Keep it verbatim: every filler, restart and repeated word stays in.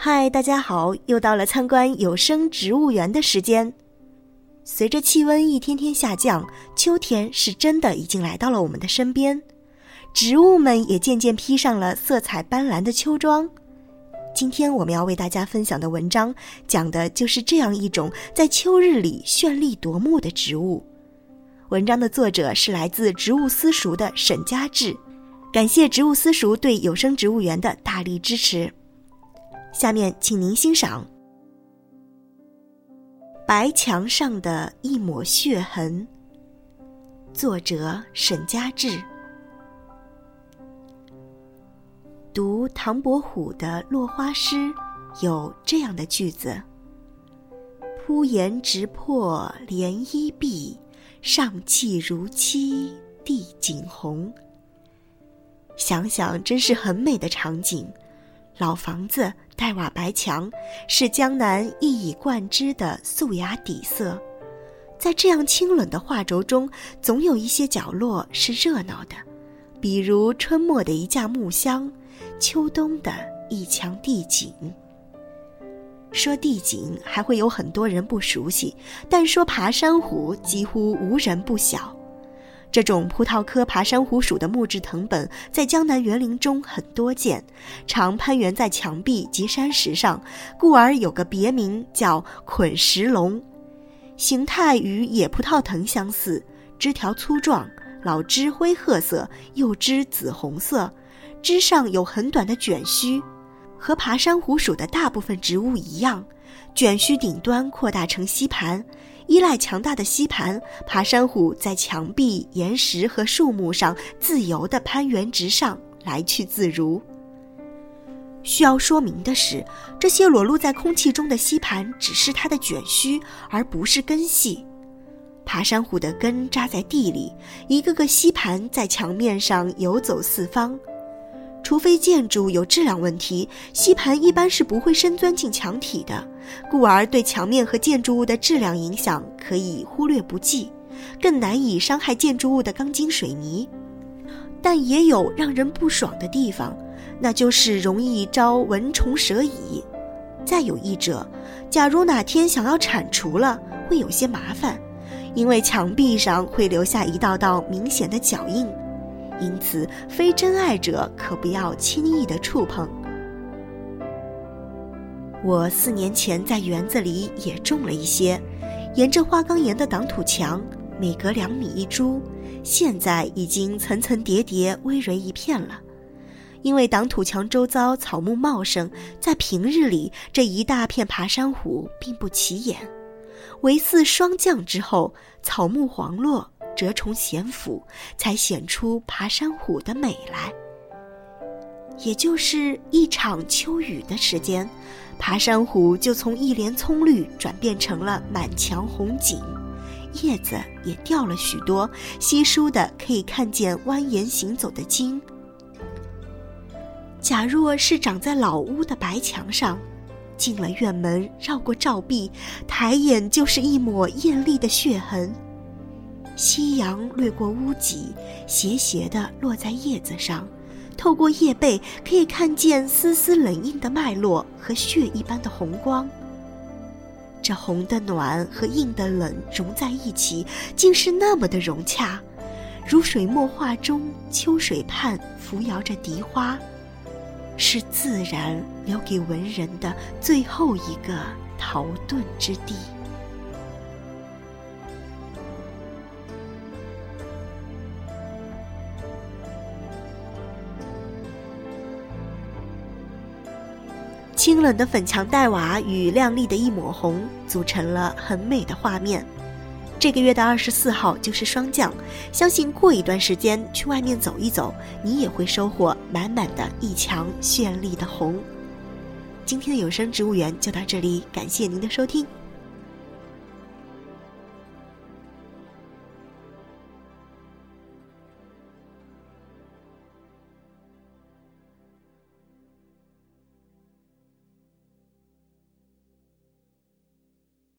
嗨，大家好，又到了参观有声植物园的时间。随着气温一天天下降，秋天是真的已经来到了我们的身边，植物们也渐渐披上了色彩斑斓的秋装。今天我们要为大家分享的文章，讲的就是这样一种在秋日里绚丽夺目的植物。文章的作者是来自植物私塾的沈佳志，感谢植物私塾对有声植物园的大力支持。下面请您欣赏白墙上的一抹血痕，作者沈佳志。读唐伯虎的落花诗有这样的句子：铺檐直破涟漪碧，上气如漆地锦红。想想真是很美的场景，老房子黛瓦白墙是江南一以贯之的素雅底色，在这样清冷的画轴中，总有一些角落是热闹的，比如春末的一架木箱，秋冬的一墙地景。说地景还会有很多人不熟悉，但说爬山虎几乎无人不晓。这种葡萄科爬山虎属的木质藤本在江南园林中很多见，常攀援在墙壁及山石上，故而有个别名叫捆石龙。形态与野葡萄藤相似，枝条粗壮，老枝灰褐色，幼枝紫红色，枝上有很短的卷须。和爬山虎属的大部分植物一样，卷须顶端扩大成吸盘，依赖强大的吸盘，爬山虎在墙壁、岩石和树木上自由地攀援直上，来去自如。需要说明的是，这些裸露在空气中的吸盘只是它的卷须，而不是根系。爬山虎的根扎在地里，一个个吸盘在墙面上游走四方。除非建筑有质量问题，吸盘一般是不会深钻进墙体的，故而对墙面和建筑物的质量影响可以忽略不计，更难以伤害建筑物的钢筋水泥。但也有让人不爽的地方，那就是容易招蚊虫蛇蚁。再有一者，假如哪天想要铲除了，会有些麻烦，因为墙壁上会留下一道道明显的脚印，因此非真爱者可不要轻易的触碰。我四年前在园子里也种了一些，沿着花岗岩的挡土墙，每隔两米一株，现在已经层层叠叠葳蕤一片了。因为挡土墙周遭草木茂盛，在平日里这一大片爬山虎并不起眼，唯似霜降之后，草木黄落，蛰虫咸腐，才显出爬山虎的美来。也就是一场秋雨的时间，爬山虎就从一帘葱绿转变成了满墙红锦，叶子也掉了许多，稀疏的可以看见蜿蜒行走的茎。假若是长在老屋的白墙上，进了院门，绕过照壁，抬眼就是一抹艳丽的血痕。夕阳掠过屋脊，斜斜地落在叶子上，透过叶背可以看见丝丝冷硬的脉络和血一般的红光。这红的暖和硬的冷融在一起，竟是那么的融洽，如水墨画中秋水畔扶摇着荻花，是自然留给文人的最后一个逃遁之地。清冷的粉墙黛瓦与亮丽的一抹红组成了很美的画面。这个月的二十四号就是霜降，相信过一段时间去外面走一走，你也会收获满满的一墙绚丽的红。今天的有声植物园就到这里，感谢您的收听。